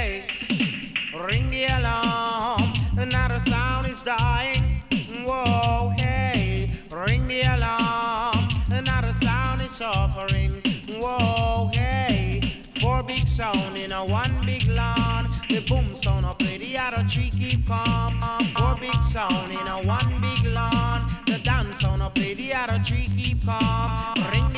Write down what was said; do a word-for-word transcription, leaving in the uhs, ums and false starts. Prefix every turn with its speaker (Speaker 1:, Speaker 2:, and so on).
Speaker 1: hey, ring the alarm. Another sound is dying. Whoa, hey, ring the alarm. Another sound is suffering. Whoa, hey, four big sound in a one big lawn. The boom sound up, play the other three keep calm. Four big sound in a one big lawn. The dance sound up, play the other three keep calm. Ring